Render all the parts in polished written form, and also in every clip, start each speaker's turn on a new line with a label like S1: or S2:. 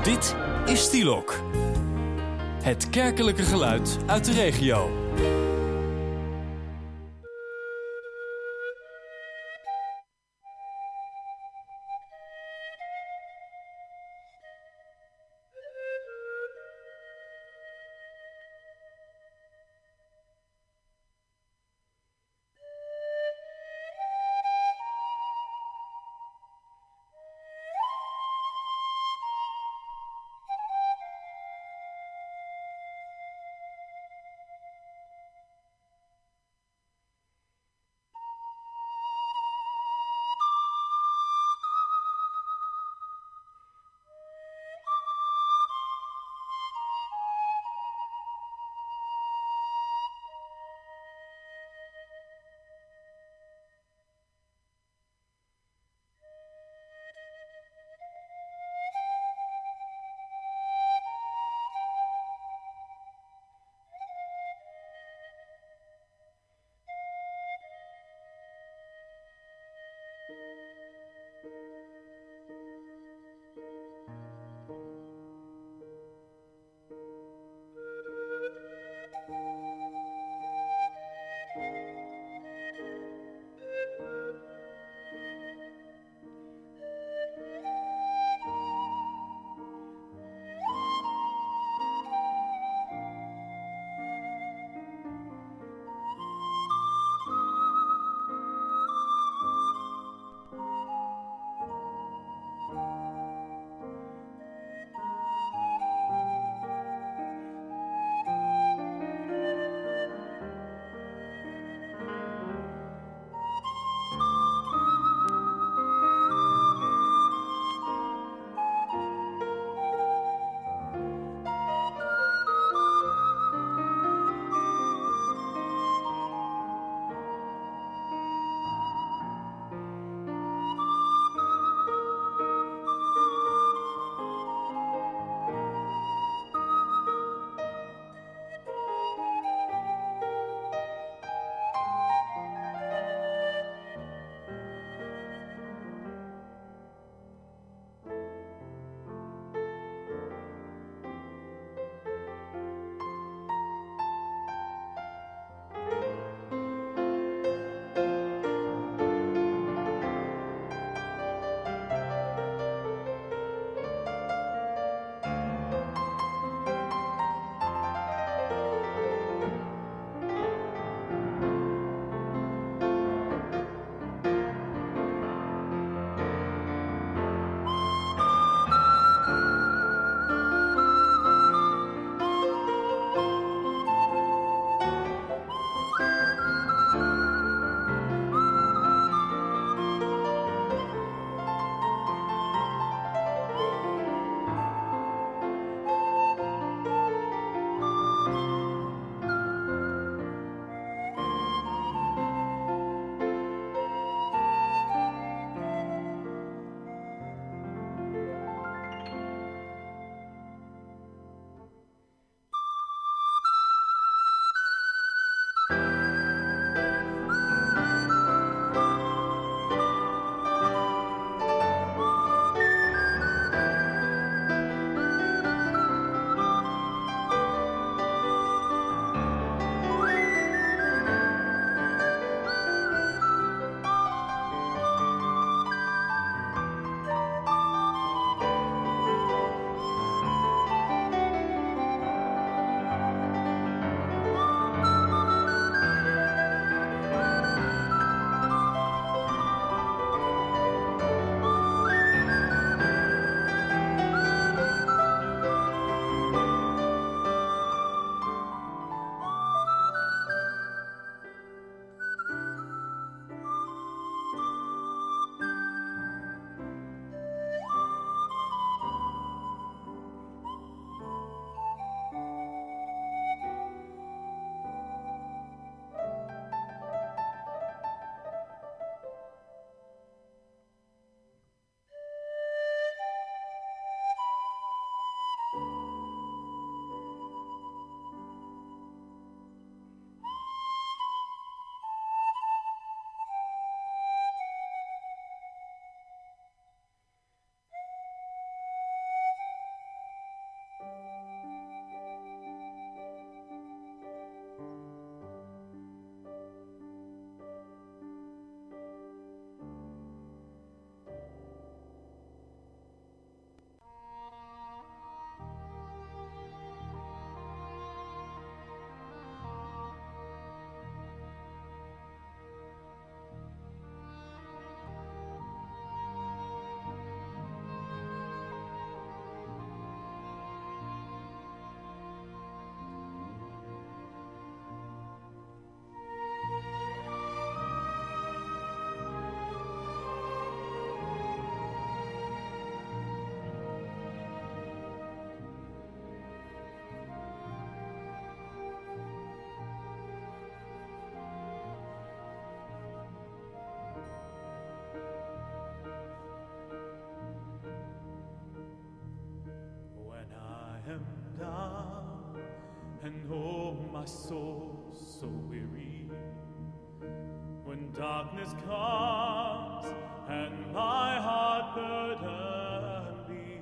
S1: Dit is Stielok. Het kerkelijke geluid uit de regio.
S2: down, and oh, my soul so weary. When darkness comes and my heart burden be,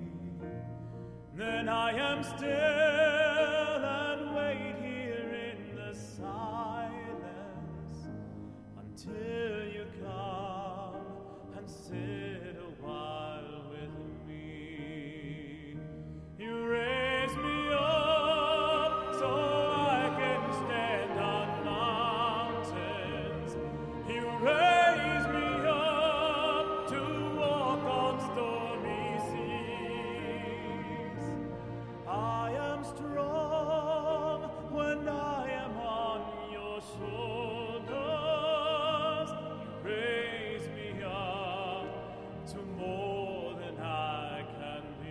S2: then I am still and wait here in the silence until you come and sit a while with me. You raise me up so I can stand on mountains. You raise me up to walk on stormy seas. I am strong when I am on your shoulders. You raise me up to more than I can be.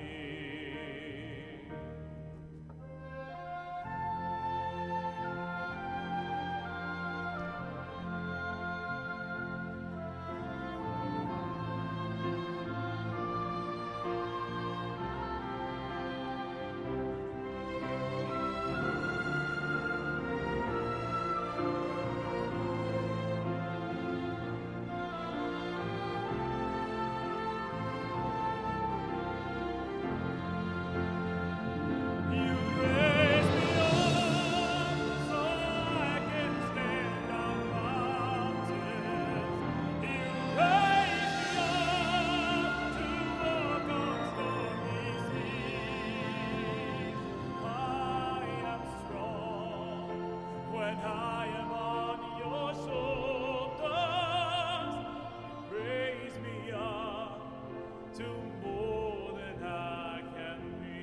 S2: You raise me up so I can stand on mountains. You raise me up to walk on stormy seas. I am strong when I am on your shoulders. You raise me up to more than I can be.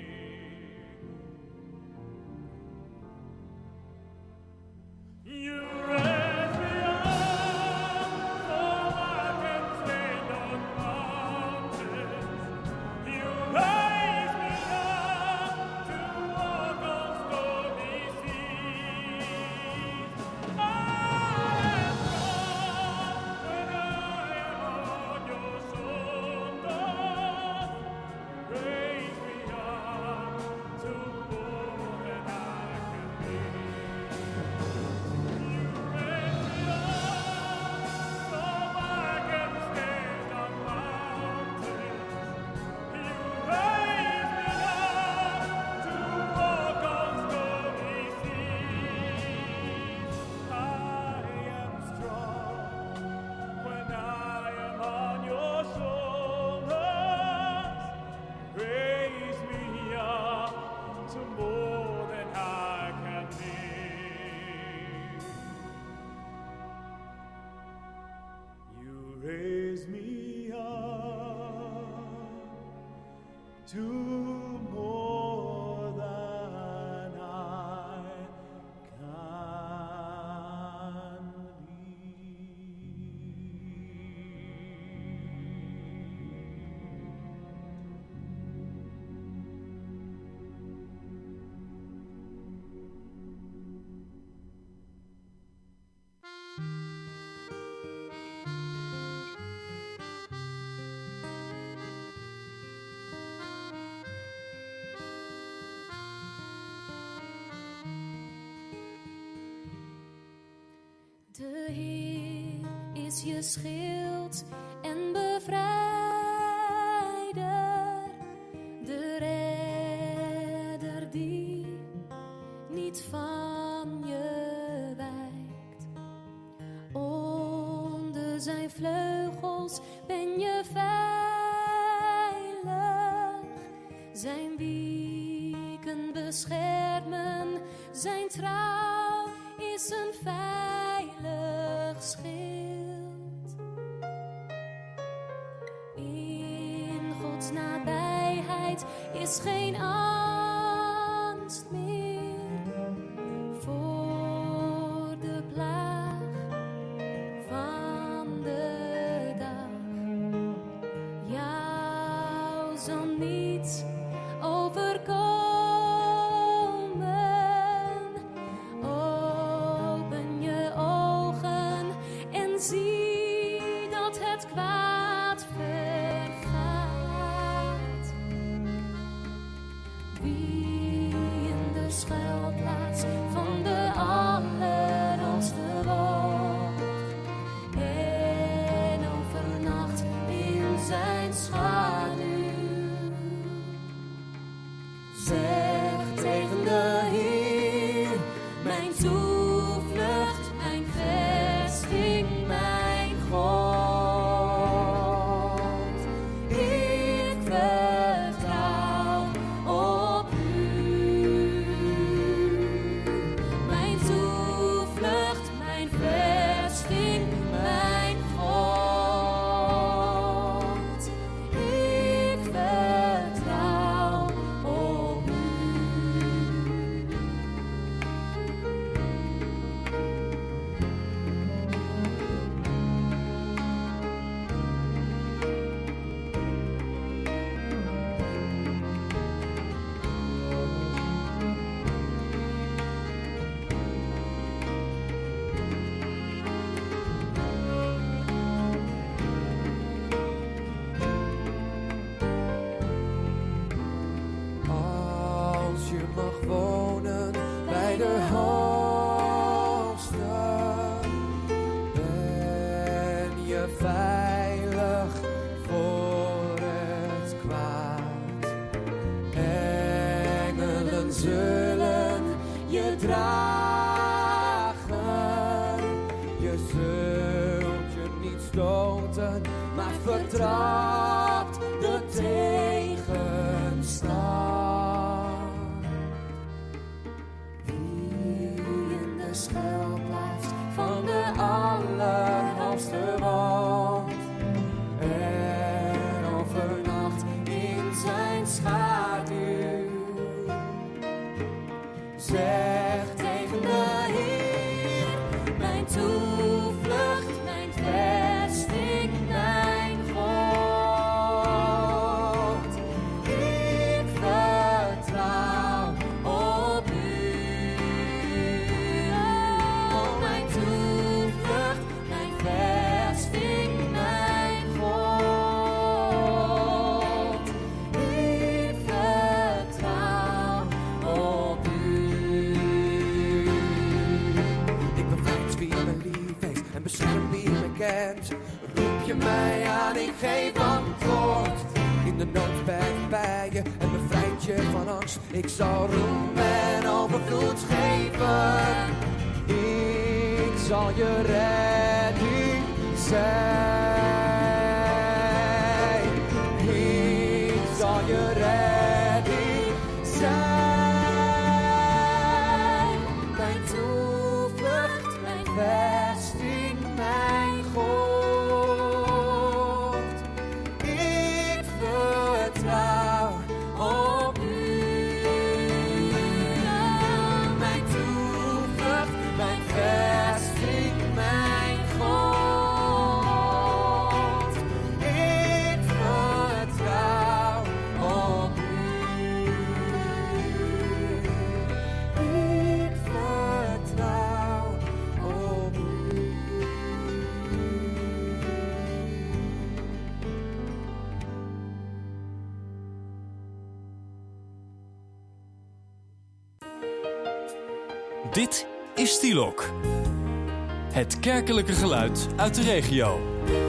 S2: You raise me up so I can stand on mountains. You raise me up to walk on stormy seas. I am strong when I am on your shoulders. Raise me up to more than I can be. You raise me up so I can stand on mountains. You raise me up to walk on stormy seas. I am strong when I am on your shoulders. Raise me up to more than I can be. You raise me up to more than I can
S3: De Heer is je schild en bevrijder, de redder die niet van je wijkt. Onder zijn vleugels ben je veilig, zijn wieken beschermen, zijn trouw is een veilig schild. In Gods nabijheid is geen angst meer voor de plaag van de dag. Jou zal niets overkomen. Open je ogen en zie dat het kwaad vergaat. Wie
S4: kwaad. Engelen zullen je dragen. Je zult je niet stoten, maar vertrapt de tegenstand. Wie in de schuilplaats van de Allerhoogste woont en overnacht in zijn schaduw, zegt tegen de Heer, mijn toevlucht, mijn vesting, mijn God. Ik vertrouw op u. Oh, mijn toevlucht, mijn vesting, mijn God. Ik vertrouw op u. Ik bevrijd wie me lief heeft en bescherm wie me kent. Roep je mij aan, ik geef antwoord. In de nood ben ik bij je en bevrijd je van angst. Ik zal roem en overvloed geven. Ik zal je redding zijn. Ik zal je redding zijn. Mijn toevlucht, mijn vesting, mijn God. Ik vertrouw op u. Mijn toevlucht, mijn vesting, mijn God. Ik vertrouw op u. Ik vertrouw op u.
S1: Dit is Stilok. Het kerkelijke geluid uit de regio.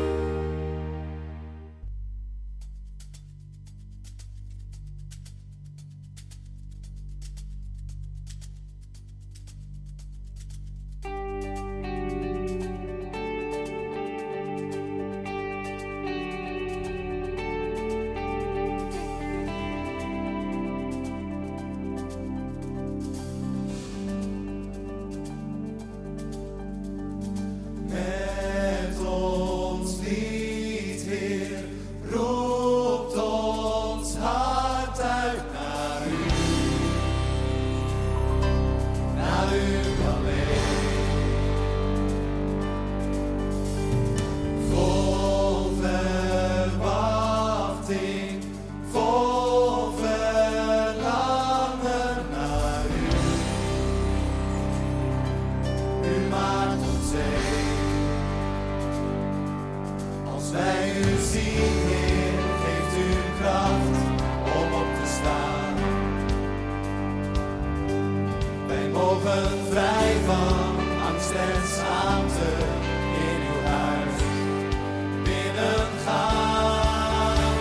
S5: Met ons lied, Heer, roept ons hart uit naar u alleen. Vol verwachting, vol verlangen naar u. U maakt ons één. Als wij u zien, Heer, geeft u kracht om op te staan. Wij mogen vrij van angst en schaamte in uw huis binnengaan.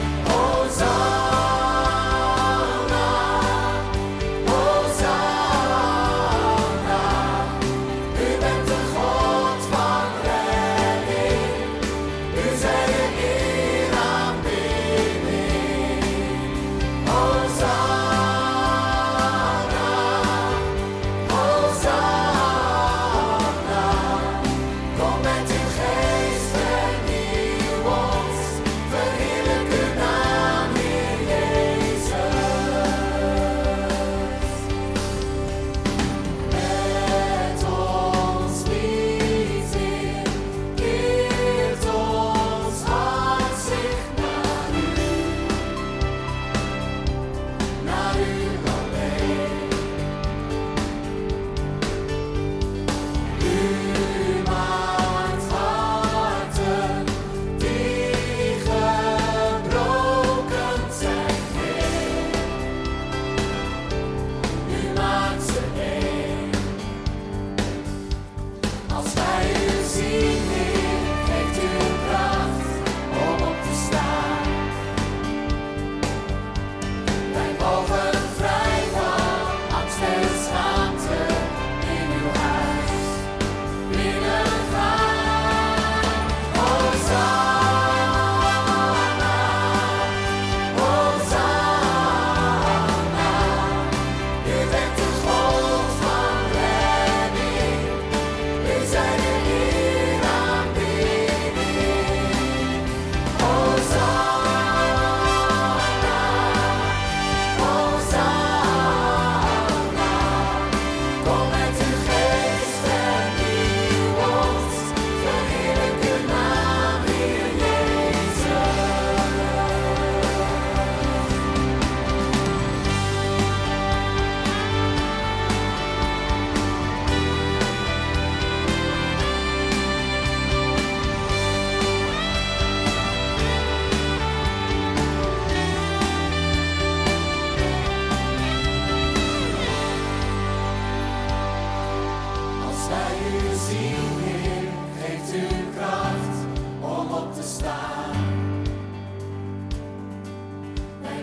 S5: Hosanna, Hosanna, u bent de God van redding. U zij de eer aanbidding. Hosanna, Hosanna,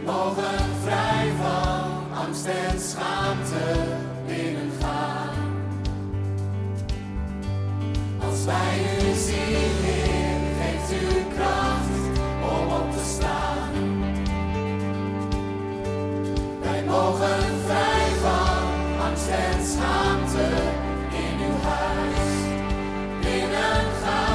S5: mogen vrij van angst en schaamte binnengaan. Als wij u zien, Heer, geeft u kracht om op te staan. Wij mogen vrij van angst en schaamte in uw huis binnengaan.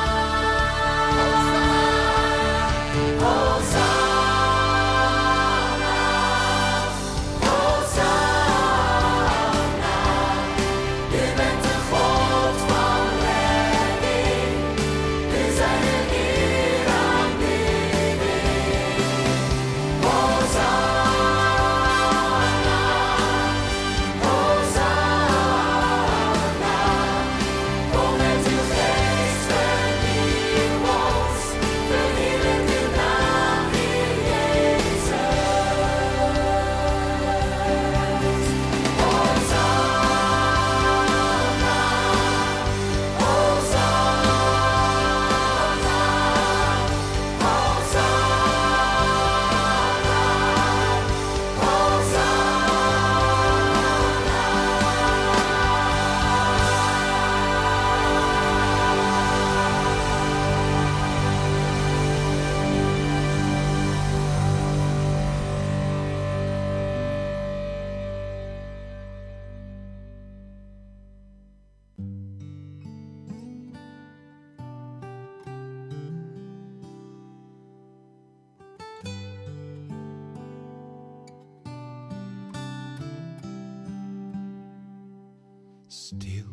S6: Stil,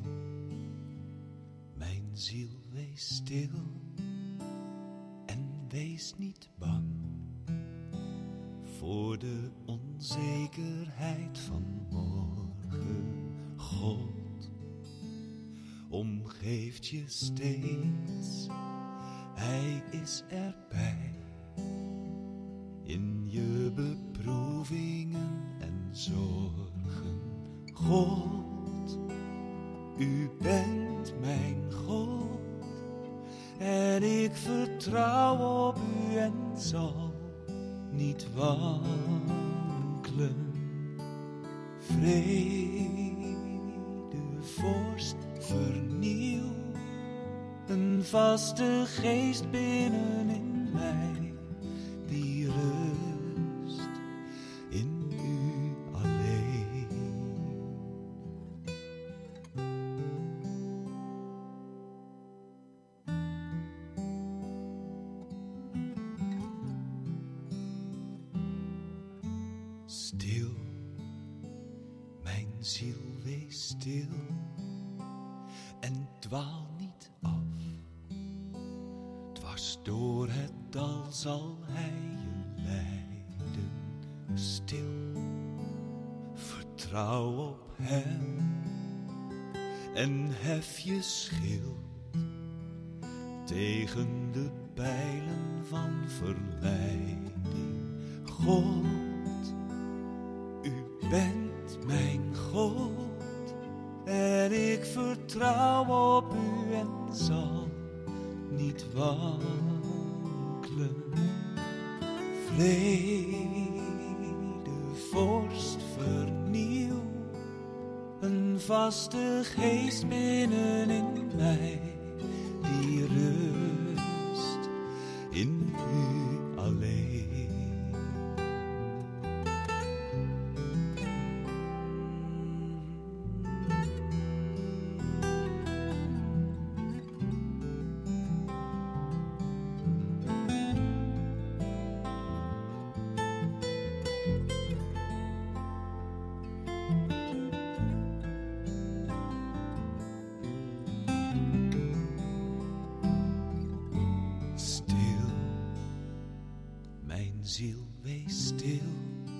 S6: mijn ziel, wees stil en wees niet bang voor de onzekerheid van morgen. God omgeeft je steeds, Hij is erbij in je beproevingen en zorgen. God, u bent mijn God en ik vertrouw op u en zal niet wankelen. Vrede, vorst, vernieuw een vaste geest binnenin mij die rust in u alleen. Stil, mijn ziel, wees stil en dwaal niet af. Dwars door het dal zal hij je leiden. Stil, vertrouw op hem en hef je schild tegen de pijlen van verleiding. God, u bent mijn God en ik vertrouw op u en zal niet wankelen. Vrede, vorst, vernieuw een vaste geest binnenin mij die rust in u alleen. Ziel, wees stil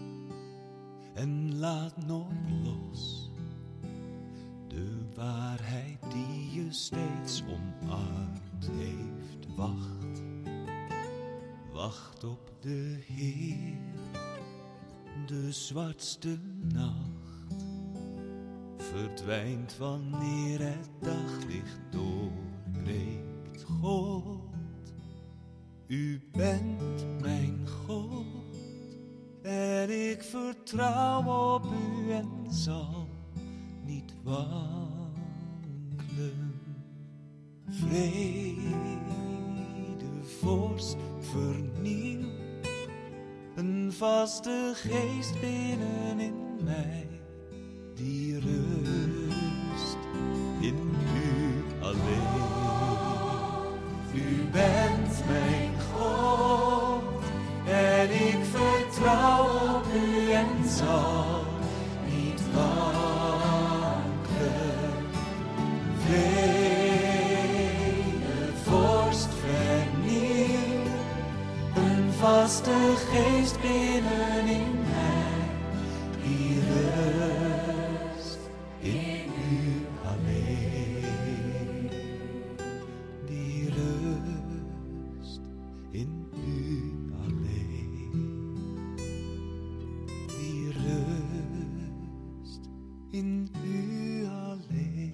S6: en laat nooit los de waarheid die je steeds omarmd heeft. Wacht, wacht op de Heer, de zwartste nacht verdwijnt wanneer het daglicht doorbreekt. God, u bent mijn God En ik vertrouw op u en zal niet wankelen. Vrede, vorst, vernieuw een vaste geest binnenin mij, die rust in u alleen. U bent mijn God en ik vertrouw op u en zal niet wankelen. Vrede, vorst, vernieuw een vaste geest binnenin mij, die rust in u alleen. Die rust in u alleen. Die rust in u alleen.